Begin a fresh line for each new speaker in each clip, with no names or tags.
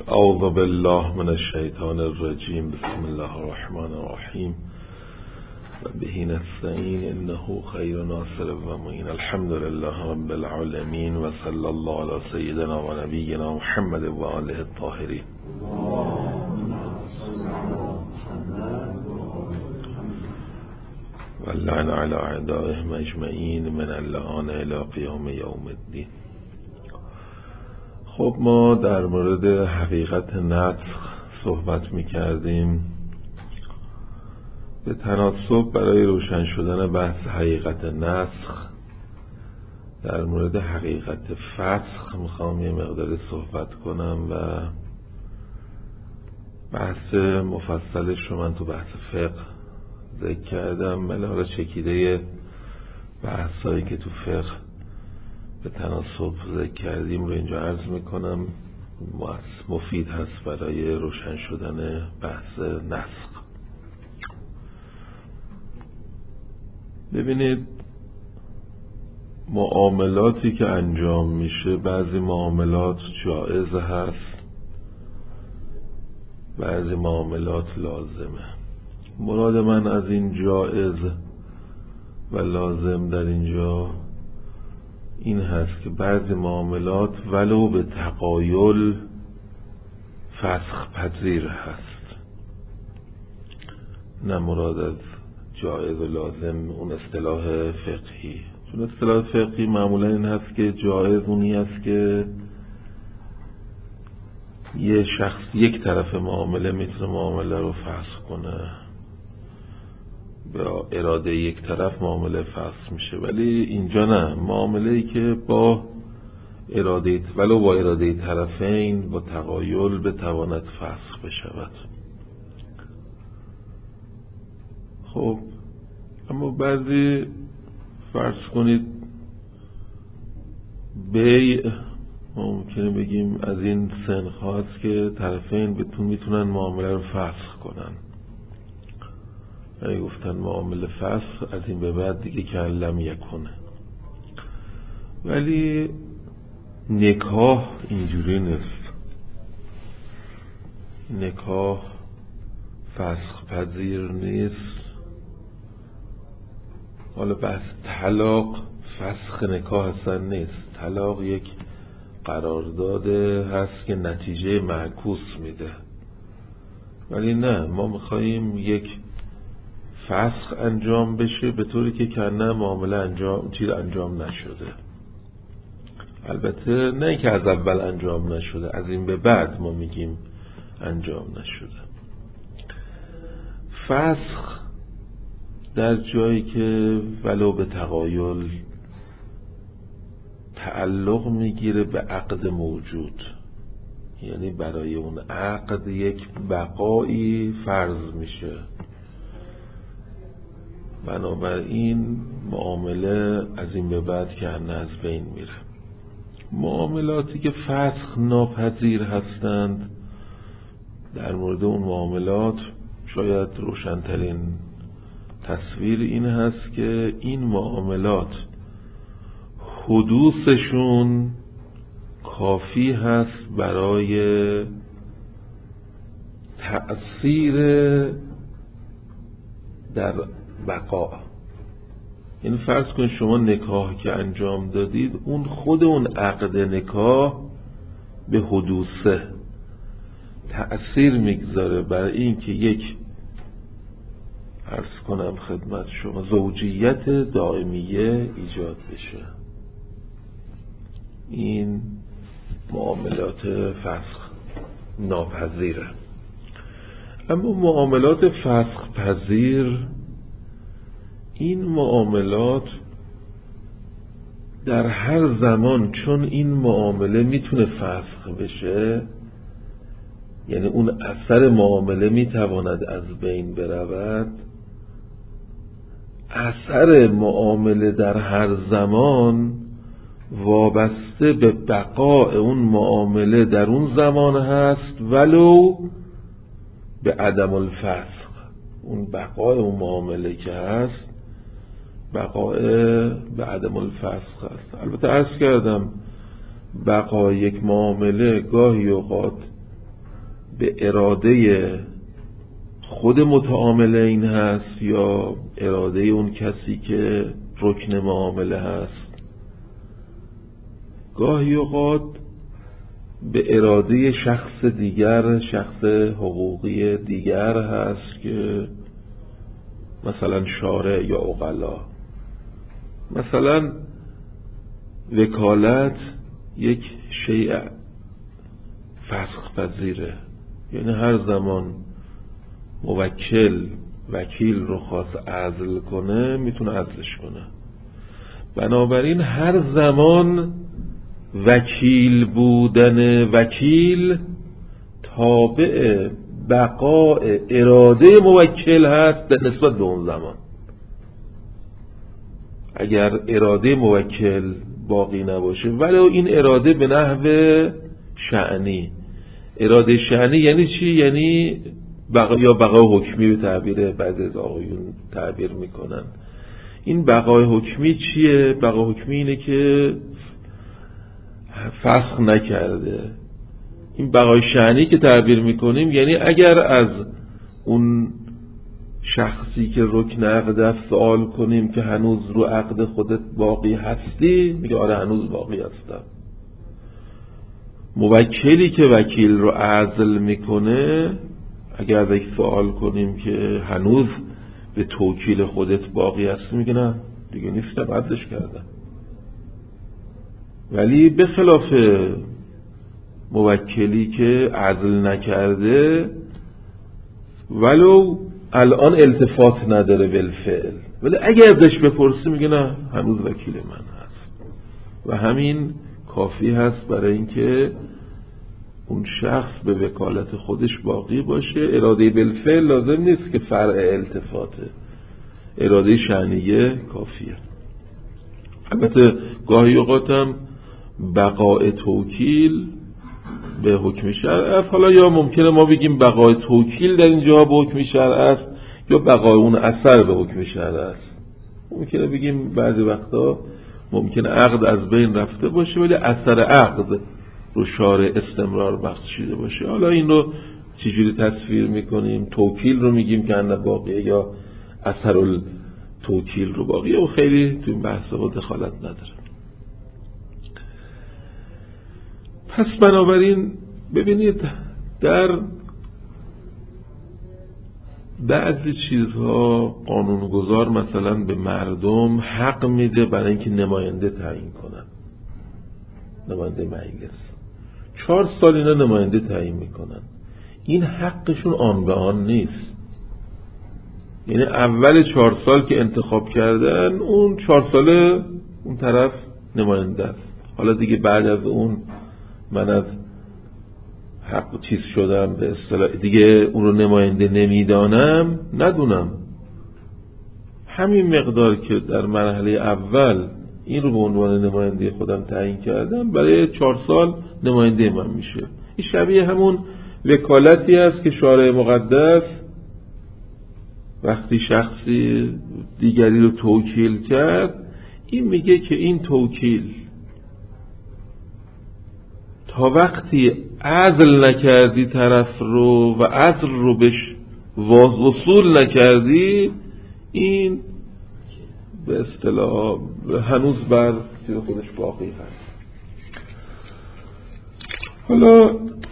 اعوذ بالله من الشیطان الرجیم. بسم الله الرحمن الرحیم و به نستعین انه خیر ناصر و معین. الحمد لله رب العالمین و صلی الله علی سیدنا و نبینا محمد و آله الطاهرین. و لعن علی اعدائهم اجمعین من اللعان الی قیام یوم الدین. خب ما در مورد حقیقت نسخ صحبت می کردیم. به تناسب برای روشن شدن بحث حقیقت نسخ در مورد حقیقت فسخ میخوام یه مقدار صحبت کنم و بحث مفصلش رو من تو بحث فقه ذکر کردم، ولی حالا چکیده بحثایی که تو فقه به تناسب ذکر کردیم رو اینجا عرض میکنم. مفید هست برای روشن شدن بحث نسخ. ببینید، معاملاتی که انجام میشه، بعضی معاملات جائز هست، بعضی معاملات لازمه. مراد من از این جائز و لازم در اینجا این هست که بعضی معاملات ولو به تقایل فسخ پذیر هست. نه مراد از جائز و لازم اون اصطلاح فقهی، چون اصطلاح فقهی معمولا این هست که جائز اونی هست که یه شخص یک طرف معامله میتونه معامله رو فسخ کنه، با اراده یک طرف معامله فسخ میشه. ولی اینجا نه، معامله‌ای که با اراده ولو با اراده طرفین با تقایل بتواند فسخ بشود. خب اما بعضی فرض کنید بیع ممکنه بگیم از این سنخ هاست که طرفین میتونن معامله رو فسخ کنن. یعنی گفتن معامله فسخ از این به بعد دیگه کلم یکنه. ولی نکاح اینجوری نیست. نکاح فسخ پذیر نیست. حالا بحث طلاق فسخ نکاح اصلا نیست. طلاق یک قرارداد هست که نتیجه معکوس میده. ولی نه، ما میخواییم یک فسخ انجام بشه به طوری که کنه معامله انجام نشده. البته نه که از اول انجام نشده، از این به بعد ما میگیم انجام نشده. فسخ در جایی که ولو به تقایل تعلق میگیره به عقد موجود، یعنی برای اون عقد یک بقایی فرض میشه، بنابراین معامله از این به بعد که از بین میره. معاملاتی که فسخ ناپذیر هستند، در مورد اون معاملات شاید روشنترین تصویر این هست که این معاملات حدوثشون کافی هست برای تأثیر در بقا. یعنی فرض کن شما نکاح که انجام دادید، اون خود اون عقد نکاح به حدوثه تأثیر میگذاره برای این که یک عرض کنم خدمت شما زوجیت دائمیه ایجاد بشه. این معاملات فسخ ناپذیره. اما معاملات فسخ پذیر، این معاملات در هر زمان چون این معامله میتونه فسخ بشه، یعنی اون اثر معامله میتواند از بین برود، اثر معامله در هر زمان وابسته به بقاء اون معامله در اون زمان هست، ولو به عدم الفسخ. اون بقاء اون معامله که هست بقاء به عدم الفسخ هست. البته عرض کردم بقای یک معامله گاهی اوقات به اراده خود متعاملین هست یا اراده اون کسی که رکن معامله هست. گاهی اوقات به اراده شخص دیگر، شخص حقوقی دیگر هست که مثلا شارع یا عقلا. مثلا وکالت یک شیء فسخ پذیره، یعنی هر زمان موکل وکیل رو خواست عزل کنه میتونه عزلش کنه. بنابراین هر زمان وکیل بودن وکیل تابع بقاء اراده موکل هست در نسبت به اون زمان. اگر اراده موکل باقی نباشه، ولی این اراده به نحو شأنی. اراده شأنی یعنی چی؟ یعنی یا بقای حکمی به تعبیر بعضی از آقایون تعبیر میکنن. این بقای حکمی چیه؟ بقای حکمی اینه که فسخ نکرده. این بقای شأنی که تعبیر میکنیم یعنی اگر از اون شخصی که رکن عقد است سوال کنیم که هنوز رو عقد خودت باقی هستی، میگه آره هنوز باقی هستم. موکلی که وکیل رو عزل میکنه، اگر ازش سوال کنیم که هنوز به توکیل خودت باقی هستی، میگه نه دیگه نیستم، عزلش کردم. ولی به خلاف موکلی که عزل نکرده ولو الان التفات نداره بالفعل، ولی اگه ازش بپرسی میگه نه هنوز وکیل من هست. و همین کافی هست برای اینکه اون شخص به وکالت خودش باقی باشه. اراده بالفعل لازم نیست که فرع التفاته، اراده شأنیه کافیه. البته گاهی اوقات هم بقای توکیل به حکم شرع است. حالا یا ممکنه ما بگیم بقای توکیل در اینجا به حکم شرع است یا بقای اون اثر به حکم شرع است. ممکنه بگیم بعضی وقتا ممکنه عقد از بین رفته باشه ولی اثر عقد رو شارع استمرار بخشیده باشه. حالا این رو چجوری تصویر میکنیم؟ توکیل رو میگیم که ان باقیه یا اثر توکیل رو باقیه، و خیلی تو این بحث ها دخالت نداره. پس بنابراین ببینید در بعضی چیزها قانونگذار مثلا به مردم حق میده برای اینکه نماینده تعیین کنن، نماینده مجلس 4 سال اینا نماینده تعیین میکنن. این حقشون آن به آن نیست، یعنی اول 4 سال که انتخاب کردن اون 4 ساله اون طرف نماینده است. حالا دیگه بعد از اون من از حق چیز شدم به اصطلاح دیگه اون رو نماینده نمیدانم، ندونم همین مقدار که در مرحله اول این رو به عنوان نماینده خودم تعیین کردم برای 4 سال نماینده من میشه. این شبیه همون وکالتی است که شارع مقدس وقتی شخصی دیگری رو توکیل کرد، این میگه که این توکیل تا وقتی عزل نکردی طرف رو و عزل رو بهش وصول نکردی، این به اصطلاح هنوز بر چیز خودش باقی هست. حالا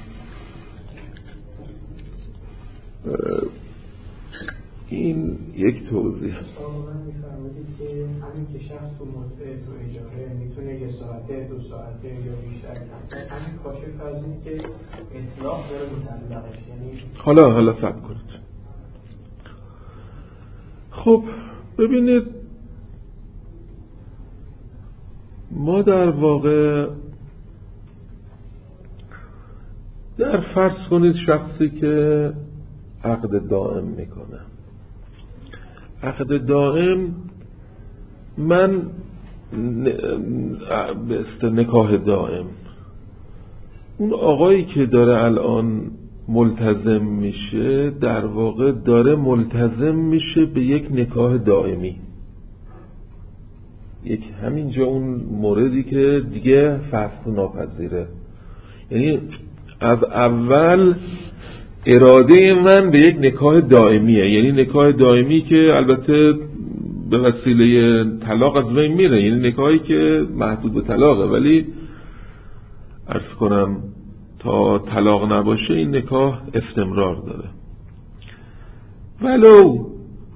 این یک توضیح است.
من می‌فرمایید که همین که شخص تو موضع تو اجاره میتونه 1 ساعته 2 ساعته یا بیشتر همین کاشف از این که اطلاق داره مطلقش، یعنی
حالا صبر کنید. خب ببینید ما در واقع در فرض کنید شخصی که عقد دائم میکنه، عقد دائم من به نکاح دائم، اون آقایی که داره الان ملتزم میشه در واقع داره ملتزم میشه به یک نکاح دائمی. یک همینجا اون موردی که دیگه فسخ ناپذیره، یعنی از اول اراده من به یک نکاح دائمیه، یعنی نکاح دائمی که البته به وسیله طلاق از بین میره، یعنی نکاحی که محدود به طلاقه، ولی عرض کنم تا طلاق نباشه این نکاح استمرار داره. ولو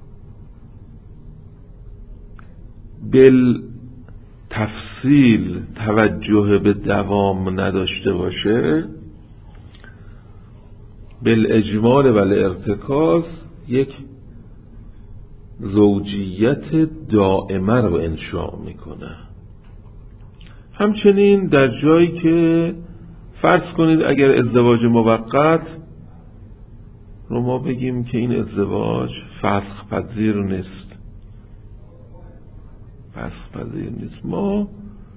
بالتفصیل توجه به دوام نداشته باشه، بالاجمال و الارتکاز یک زوجیت دائمه رو انشاء میکنه. همچنین در جایی که فرض کنید اگر ازدواج موقت رو ما بگیم که این ازدواج فسخ پذیر نیست، ما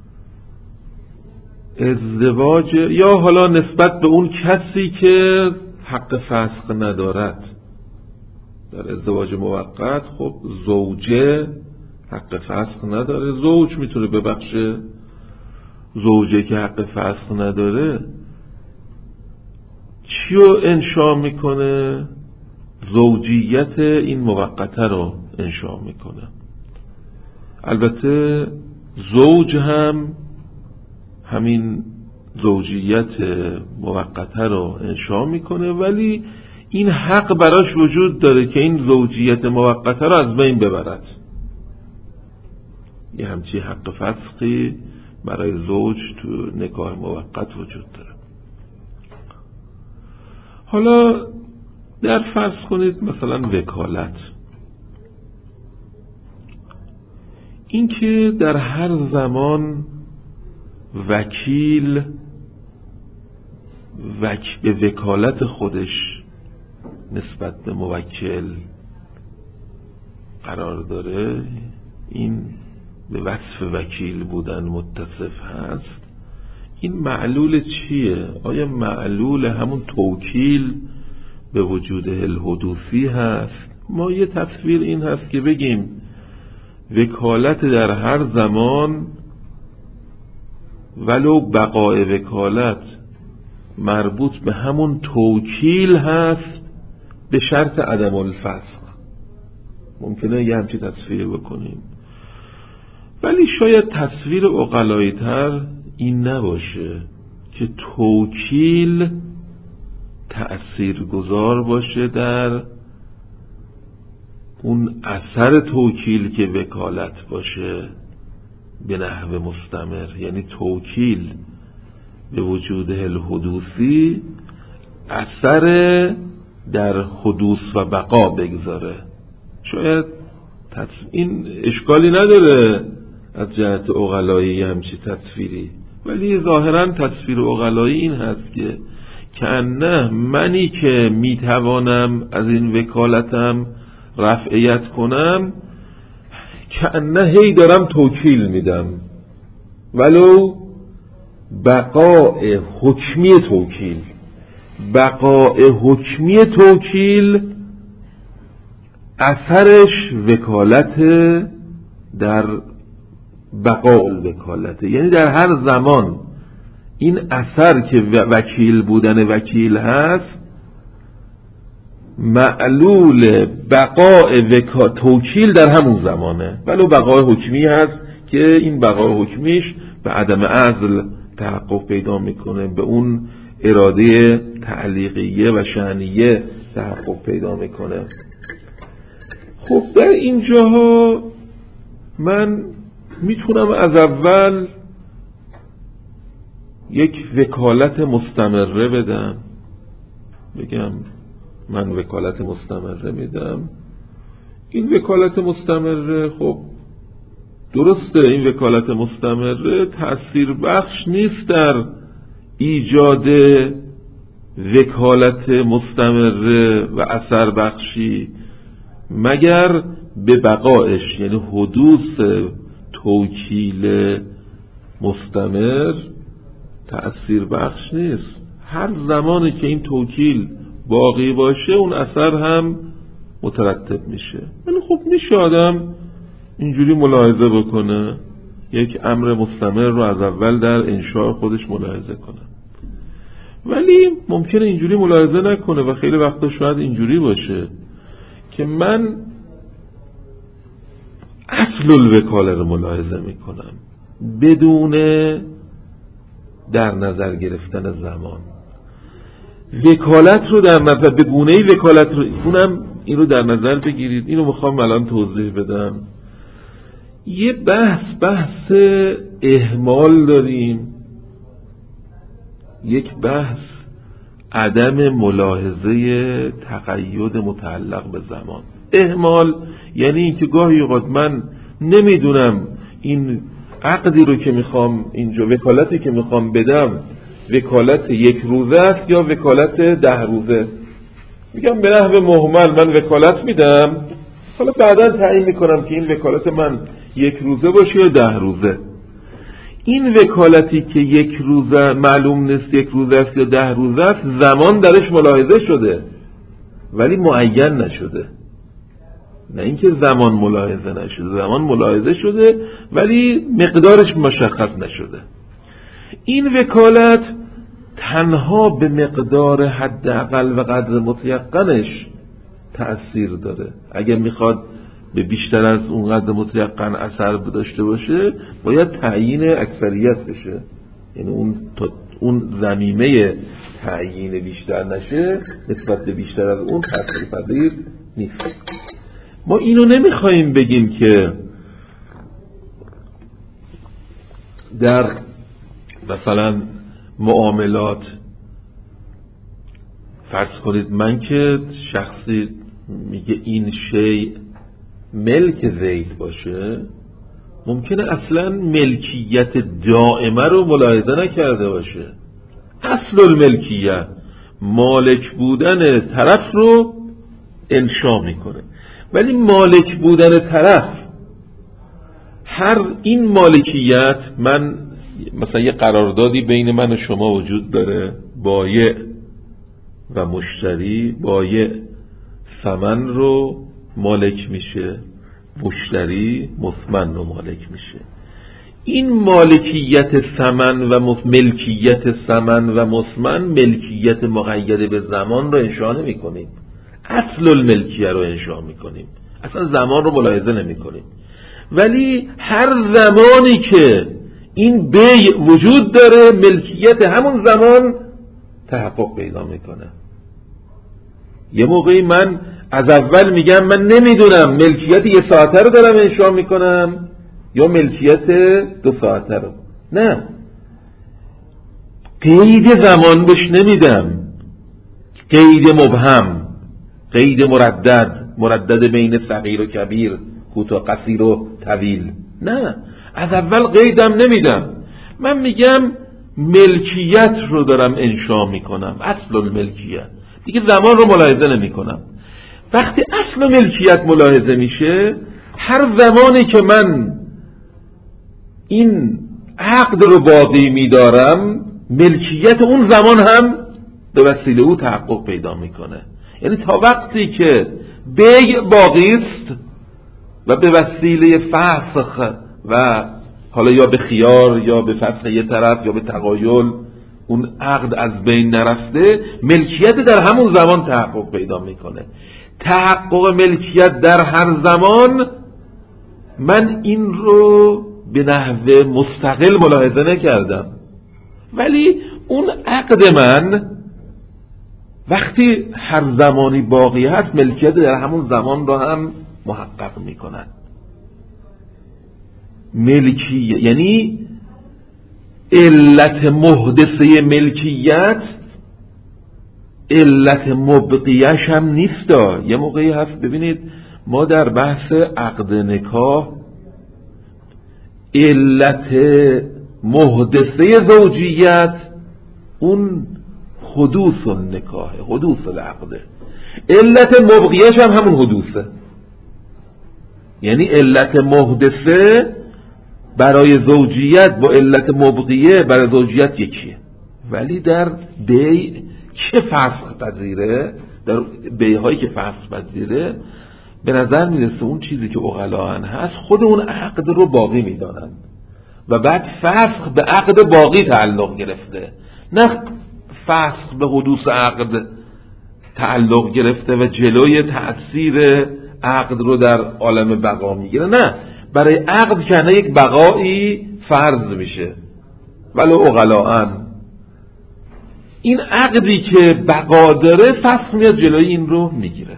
ازدواج یا حالا نسبت به اون کسی که حق فسخ ندارد در ازدواج موقت، خب زوجه حق فسخ نداره، زوج میتونه ببخشه، زوجه که حق فسخ نداره چی رو انشاء میکنه؟ زوجیت این موقته رو انشاء میکنه. البته زوج هم همین زوجیت موقته رو انشاء میکنه، ولی این حق براش وجود داره که این زوجیت موقته رو از بین ببرد. یه همچی حق فسخی برای زوج تو نکاح موقت وجود داره. حالا در فرض کنید مثلا وکالت، این که در هر زمان وکیل به وکالت خودش نسبت به موکل قرار داره، این به وصف وکیل بودن متصف هست. این معلول چیه؟ آیا معلول همون توکیل به وجود الحدوثی هست؟ ما یه تصویر این هست که بگیم وکالت در هر زمان ولو بقای وکالت مربوط به همون توکیل هست به شرط عدم الفسخ. ممکنه یه همچی تصویر بکنیم، ولی شاید تصویر عقلایی تر این نباشه که توکیل تأثیرگذار باشه در اون اثر توکیل که وکالت باشه به نحو مستمر، یعنی توکیل به وجود الحدوثی اثر در حدوث و بقا بگذاره. شاید این اشکالی نداره از جهت عقلایی همچی تصویری، ولی ظاهرا تصویر عقلایی این هست که کأنه منی که میتوانم از این وکالتم رفعیت کنم کأنه هی دارم توکیل میدم، ولو بقاء حکمی توکیل اثرش وکالت در بقاء الوکالت، یعنی در هر زمان این اثر که وکیل بودن وکیل هست معلول بقاء توکیل در همون زمانه، ولو بقاء حکمی هست که این بقاء حکمیش به عدم عزل تحقق پیدا میکنه، به اون اراده تعلیقیه و شأنیه تحقق پیدا میکنه. خب در اینجاها من میتونم از اول یک وکالت مستمره بدم، بگم من وکالت مستمره میدم. این وکالت مستمره خب درسته، این وکالت مستمره تأثیر بخش نیست در ایجاد وکالت مستمره و اثر بخشی مگر به بقایش، یعنی حدوث توکیل مستمر تأثیر بخش نیست. هر زمانی که این توکیل باقی باشه اون اثر هم مترتب میشه. ولی خب میشه آدم اینجوری ملاحظه بکنه، یک امر مستمر رو از اول در انشاء خودش ملاحظه کنه. ولی ممکنه اینجوری ملاحظه نکنه و خیلی وقتا شاید اینجوری باشه که من اصل الوکاله رو ملاحظه میکنم بدون در نظر گرفتن زمان. وکالت رو در نظر، به گونه‌ای وکالت رو، این رو در نظر بگیرید. اینو میخوام الان توضیح بدم. یه بحث اهمال داریم، یک بحث عدم ملاحظه تقید متعلق به زمان. اهمال یعنی اینکه گاهی اوقات من نمیدونم این عقدی رو که میخوام اینجا، وکالتی که میخوام بدم وکالت 1 روزه است یا وکالت 10 روزه. میگم به نحو مهمل من وکالت میدم، حالا بعدا تعیین میکنم که این وکالت من 1 روزه باشه یا 10 روزه. این وکالتی که 1 روزه معلوم نیست 1 روزه است یا 10 روزه است، زمان درش ملاحظه شده ولی معین نشده. نه اینکه زمان ملاحظه نشده، زمان ملاحظه شده ولی مقدارش مشخص نشده. این وکالت تنها به مقدار حداقل و قدر متیقنش تأثیر داره. اگر میخواد به بیشتر از اون قدر متیقن اثر داشته باشه باید تعیین اکثریت بشه، یعنی اون ضمیمه تعیین بیشتر نشه نسبت به بیشتر از اون تأثیر پذیر نیست. ما اینو نمیخوایم بگیم که در مثلا معاملات فرض کنید من که شخصی میگه این شی ملک زید باشه، ممکنه اصلا ملکیت دائمه رو ملاحظه نکرده باشه. اصل الملکیه مالک بودن طرف رو انشا میکنه، ولی مالک بودن طرف این مالکیت، من مثلا یه قراردادی بین من و شما وجود داره، بایع و مشتری، بایع ثمن رو مالک میشه، مشتری مثمن رو مالک میشه. این مالکیت ثمن و ملکیت ثمن و مثمن ملکیت مقید به زمان رو انشا نمی کنیم، اصل الملکیه رو انشا می کنیم، اصلا زمان رو ملاحظه نمی کنیم. ولی هر زمانی که این بیع وجود داره ملکیت همون زمان تحقق پیدا میکنه. یه موقعی من از اول میگم من نمیدونم ملکیت 1 ساعته رو دارم انشا میکنم یا ملکیت 2 ساعته رو، نه، قید زمان بهش نمیدم، قید مبهم، قید مردد بین صغیر و کبیر، کوتاه قصیر و طویل، نه، از اول قیدم نمیدم. من میگم ملکیت رو دارم انشا میکنم، اصل الملکیت، دیگه زمان رو ملاحظه نمی کنم. وقتی اصل ملکیت ملاحظه میشه، هر زمانی که من این عقد رو باقی میدارم ملکیت اون زمان هم به وسیله او تحقق پیدا میکنه. یعنی تا وقتی که بیع باقی است و به وسیله فسخ و حالا یا به خیار یا به فسخ یه طرف یا به تقایل اون عقد از بین نرفته، ملکیت در همون زمان تحقق پیدا میکنه. تحقق ملکیت در هر زمان من این رو به نحو مستقل ملاحظه نکردم، ولی اون عقد من وقتی هر زمانی باقی هست ملکیت در همون زمان رو هم محقق میکنن. ملکیت یعنی علت محدثه ملکیت علت مبقیش هم نیست. یه موقعی هست ببینید ما در بحث عقد نکاح علت محدثه زوجیت اون حدوث النکاح، حدوث العقد، علت مبقیش هم همون حدوثه. یعنی علت محدثه برای زوجیت با علت مبقیه برای زوجیت یکیه، ولی در بیع که فسخ پذیره، در بیع‌هایی که فسخ پذیره به نظر میرسه اون چیزی که عقلاً هست خود اون عقد رو باقی میدانند و بعد فسخ به عقد باقی تعلق گرفته، نه فسخ به حدوث عقد تعلق گرفته و جلوی تأثیر عقد رو در عالم بقا میگیره. نه، برای عقد کنه یک بقایی فرض میشه ولو اغلاًن. این عقدی که بقا داره فسخ میاد جلوی این رو میگیره.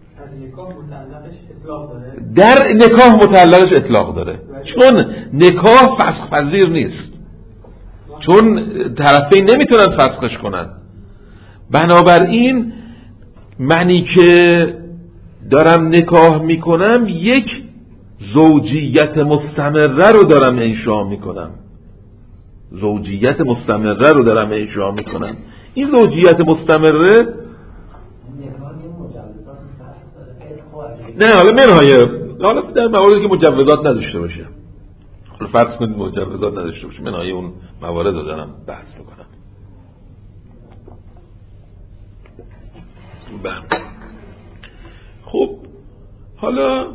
در نکاح متعلقش اطلاق داره، چون نکاح فسخ پذیر نیست، چون طرفین نمیتونن فسخش کنن. بنابراین منی که دارم نکاح میکنم یک زوجیت مستمره رو دارم انشاء میکنم. زوجیت مستمره رو دارم انشاء میکنم. این زوجیت مستمره نه، حالا منهای، حالا در مواردی که مجوزات نداشته باشه، حالا فرض کنید مجوزات نداشته باشه، منهای اون موارد رو دارم بحث میکنم. خب حالا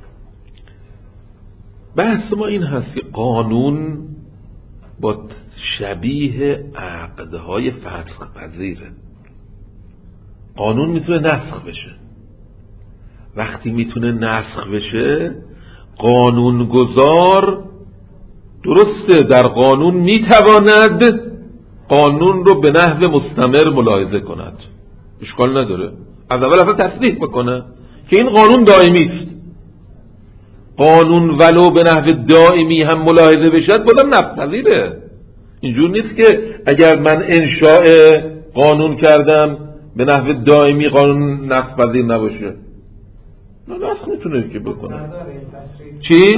بحث ما این هست که قانون با شبیه عقدهای فسخ پذیره. قانون میتونه نسخ بشه. وقتی میتونه نسخ بشه، قانون گذار درسته در قانون میتواند قانون رو به نحو مستمر ملاحظه کند، اشکال نداره. از اول اصلا تصریح بکنه که این قانون دائمی است. قانون ولو به نحو دائمی هم ملاحظه بشد بازم نسخ پذیره. اینجور نیست که اگر من انشاء قانون کردم به نحو دائمی قانون نسخ پذیر نباشه. نسخ میتونه که بکنه. چی؟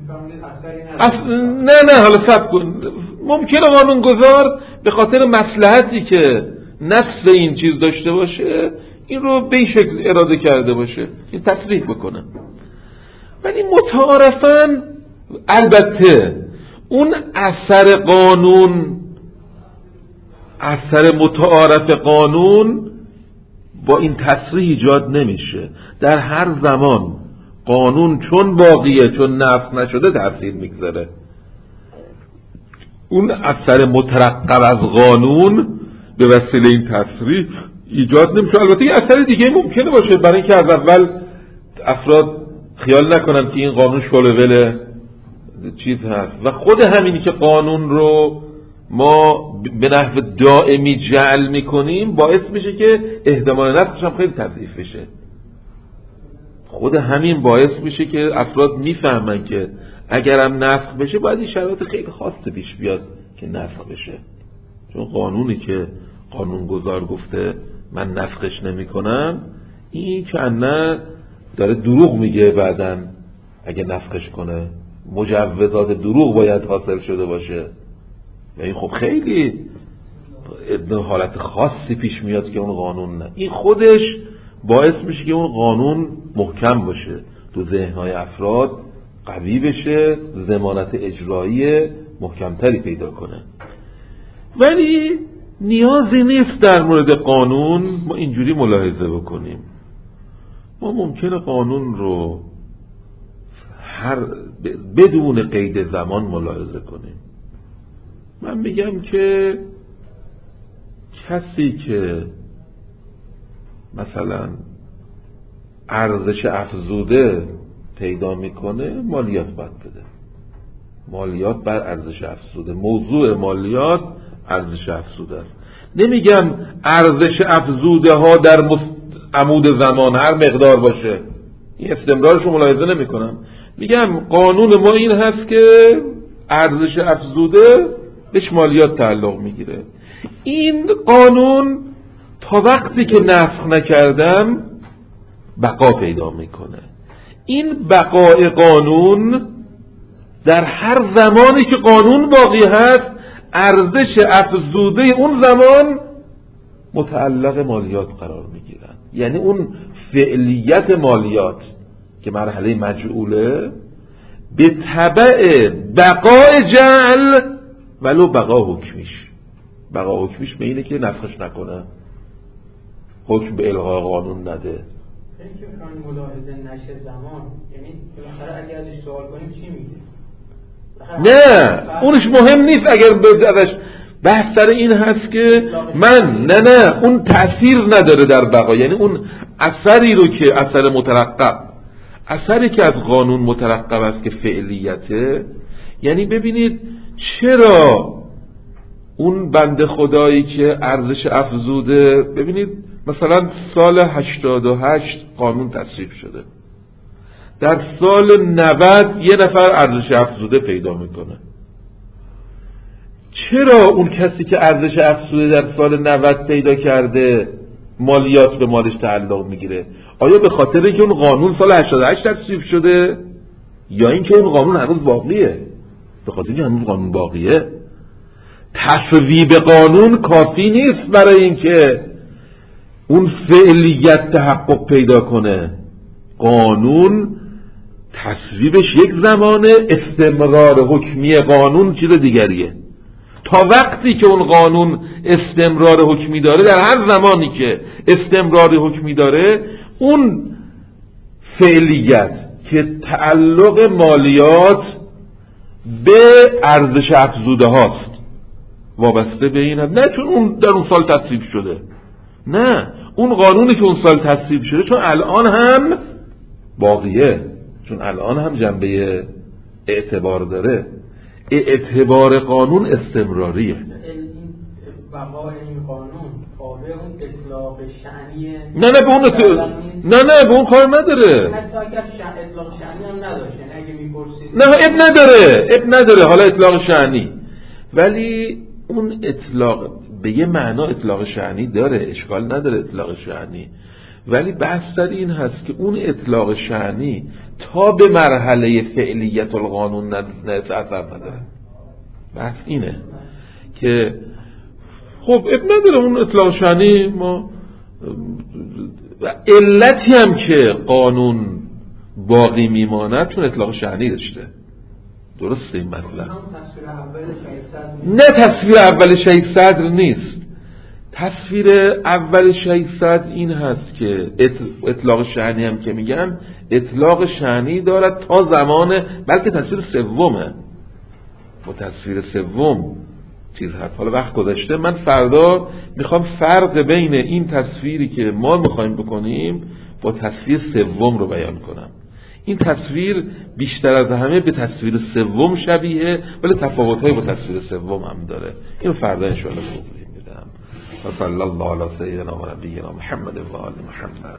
نه حالا صبر کن. ممکنه قانون گذار به خاطر مصلحتی که نفس این چیز داشته باشه این رو به این شکل اراده کرده باشه، این تصریح بکنه. ولی متعارفاً البته اون اثر قانون، اثر متعارف قانون با این تصریح ایجاد نمیشه. در هر زمان قانون چون باقیه، چون نفس نشده تأثیر میگذاره. اون اثر مترقب از قانون به وسیله این تصریح ایجاد نمیشه. البته یه اثر دیگه ممکنه باشه، برای اینکه از اول افراد خیال نکنن که این قانون شلوول چیز هست و خود همینی که قانون رو ما به نحو دائمی جعل میکنیم باعث میشه که احتمال نسخش هم خیلی تضعیف بشه. خود همین باعث میشه که افراد میفهمن که اگرم نسخ بشه باید این شرایط خیلی خاصه پیش بیاد که نسخ بشه، چون قانونی که قانون گذار گفته من نسخش نمی کنم این که نه داره دروغ میگه. بعدن اگه نسخش کنه مجوزات دروغ باید حاصل شده باشه و این خب خیلی حالت خاصی پیش میاد که اون قانون نه. این خودش باعث میشه که اون قانون محکم باشه، تو ذهنهای افراد قوی بشه، ضمانت اجرایی محکمتری پیدا کنه. ولی نیازی نیست در مورد قانون ما اینجوری ملاحظه بکنیم. ما ممکنه قانون رو بدون قید زمان ملاحظه کنیم. من میگم که کسی که مثلا ارزش افزوده پیدا میکنه مالیات باید بده. مالیات بر ارزش افزوده، موضوع مالیات ارزش افزوده است. نمیگم ارزش افزوده ها در عمود زمان هر مقدار باشه، این استمرارش رو ملاحظه نمی کنم. میگم قانون ما این هست که ارزش افزوده بهش مالیات تعلق میگیره. این قانون تا وقتی که نسخ نکردم بقا پیدا میکنه. این بقای قانون در هر زمانی که قانون باقی هست ارزش افزوده اون زمان متعلق مالیات قرار میگیرن. یعنی اون فعلیت مالیات که مرحله مجعوله به تبع بقای جعل ولو بقا حکمیش. بقا حکمیش به اینه که نسخش نکنه، حکم به الغای قانون نده.
این که میخواین ملاحظه نشه زمان، یعنی بالاخره اگه ازش سوال کنیم چی میگه؟
نه اونش مهم نیست. اگر ازش بحث سر این هست که نه اون تأثیر نداره در بقا، یعنی اون اثری رو که اثر مترقب، اثری که از قانون مترقب است که فعلیته، یعنی ببینید چرا اون بنده خدایی که ارزش افزوده، ببینید مثلا سال 88 قانون تصویب شده، در سال 90 یه نفر ارزش افزوده پیدا میکنه. چرا اون کسی که ارزش افزوده در سال 90 پیدا کرده مالیات به مالش تعلق میگیره؟ آیا به خاطر اینکه اون قانون سال 88 تصویب شده یا اینکه اون قانون هنوز باقیه؟ به خاطر اینکه هنوز قانون باقیه. تصویب قانون کافی نیست برای اینکه اون فعلیت تحقق پیدا کنه. قانون تصویبش یک زمانه، استمرار حکمی قانون چیز دیگریه. تا وقتی که اون قانون استمرار حکمی داره، در هر زمانی که استمرار حکمی داره، اون فعلیت که تعلق مالیات به ارزش افزوده هاست وابسته به این هست. نه چون اون در اون سال تصویب شده، نه اون قانونی که اون سال تصویب شده چون الان هم باقیه، چون الان هم جنبه اعتبار داره. اعتبار قانون استمراریه.
بقای این قانون تابع اون اطلاق شأنیه.
نه به اون کار نداره.
حتی اگر اطلاق شأنی هم نداشت، یعنی اگه میپرسید
نه اب نداره حالا اطلاق شأنی، ولی اون اطلاق به یه معنا اطلاق شأنی داره، اشکال نداره اطلاق شأنی، ولی بحث در این هست که اون اطلاق شأنی تا به مرحله فعلیت القانون اثر نداره. بحث اینه که خب اب نداره اون اطلاق شأنی، ما علتی هم که قانون باقی میماند چون اطلاق شأنی داشته. درسته این مطلب؟ نه تصویر اول شیخ صدر نیست. تصویر اول شیخ صدر این هست که اطلاق شأنی هم که میگن اطلاق شأنی دارد تا زمان، بلکه تصویر سومه، با تصویر سوم چیز هست. حالا وقت گذشته، من فردا میخوام فرق بین این تصویری که ما میخوایم بکنیم با تصویر سوم رو بیان کنم. این تصویر بیشتر از همه به تصویر سوم شبیه، ولی تفاوت‌های با تصویر سوم هم داره. اینو فردا ان شاء الله توضیح میدم. و صلی الله علی سیدنا و نبینا محمد و آل محمد.